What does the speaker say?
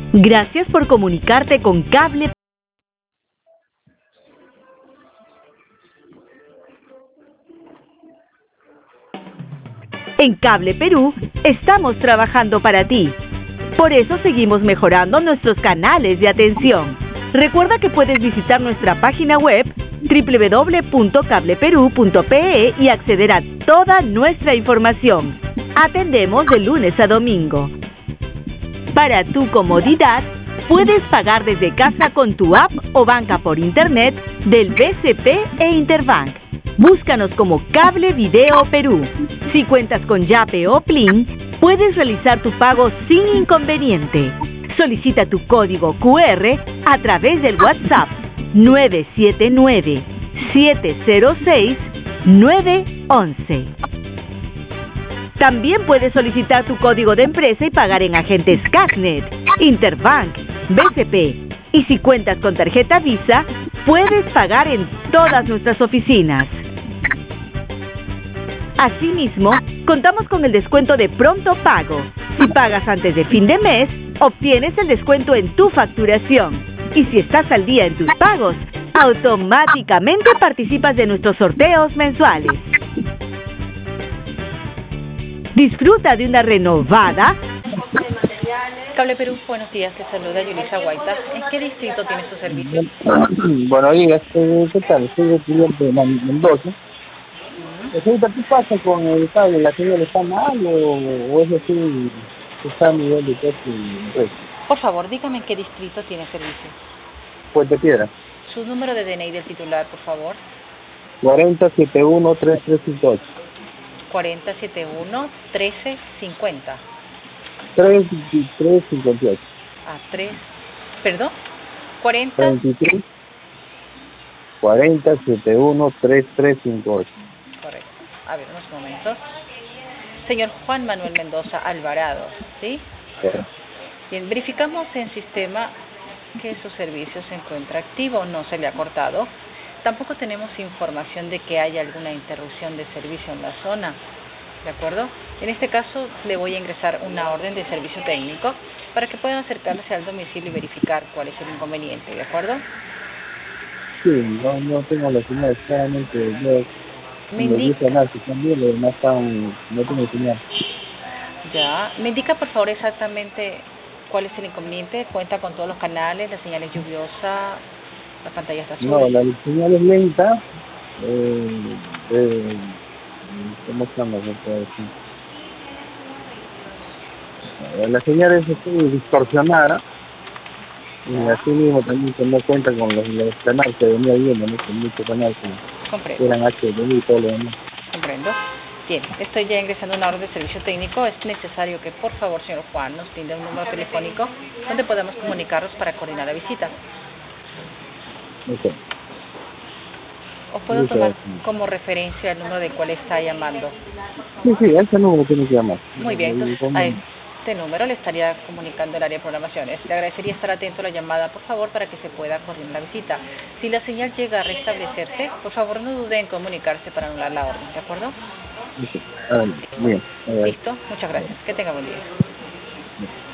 Gracias por comunicarte con Cable. En Cable Perú estamos trabajando para ti. Por eso seguimos mejorando nuestros canales de atención. Recuerda que puedes visitar nuestra página web www.cableperu.pe y acceder a toda nuestra información. Atendemos de lunes a domingo. Para tu comodidad, puedes pagar desde casa con tu app o banca por internet del BCP e Interbank. Búscanos como Cable Video Perú. Si cuentas con Yape o Plin, puedes realizar tu pago sin inconveniente. Solicita tu código QR a través del WhatsApp 979-706-911. También puedes solicitar tu código de empresa y pagar en agentes Cashnet, Interbank, BCP. Y si cuentas con tarjeta Visa, puedes pagar en todas nuestras oficinas. Asimismo, contamos con el descuento de pronto pago. Si pagas antes de fin de mes, obtienes el descuento en tu facturación. Y si estás al día en tus pagos, automáticamente participas de nuestros sorteos mensuales. Disfruta de una renovada. Cable Perú, buenos días, te saluda Yulisa Guaita. ¿En qué distrito tiene su servicio? Buenos días, ¿qué tal? Soy el cliente de Mendoza. Señorita, ¿qué pasa con el cable? ¿La señal está mal o es así que está a nivel de todo su empresa? Por favor, dígame en qué distrito tiene servicio. Puente Piedra. Su número de DNI del titular, por favor. 4071-3358. 4071-1350. 358. Ah, 3. ¿Perdón? 40. 23. 4071-3358. Correcto. A ver, unos momentos. Señor Juan Manuel Mendoza Alvarado, ¿sí? Sí. Bien, verificamos en sistema que su servicio se encuentra activo, no se le ha cortado. Tampoco tenemos información de que haya alguna interrupción de servicio en la zona, ¿de acuerdo? En este caso, le voy a ingresar una orden de servicio técnico para que puedan acercarse al domicilio y verificar cuál es el inconveniente, ¿de acuerdo? Sí, no tengo la señal, claramente Me indica, también no están, no tengo señal. ya, me indica por favor exactamente cuál es el inconveniente. Cuenta con todos los canales, la señal es lluviosa, la pantalla está azul. No, la señal es lenta, ¿cómo se llama? La señal es distorsionada y así mismo también que no cuenta con los canales que venía viendo, ¿no? Con muchos canales que eran HDMI y todo lo demás. Comprendo. Bien, estoy ya ingresando una orden de servicio técnico. Es necesario que por favor, señor Juan, nos brinde un número telefónico donde podamos comunicarnos para coordinar la visita. Okay. ¿O puedo tomar como referencia el número del cual está llamando? Sí, ese número tiene que llamar. Muy bien, entonces a este número le estaría comunicando el área de programaciones. Le agradecería estar atento a la llamada, por favor, para que se pueda coordinar la visita. Si la señal llega a restablecerse, por favor no dude en comunicarse para anular la orden, ¿de acuerdo? Sí. Bien. Listo, muchas gracias. Que tenga buen día.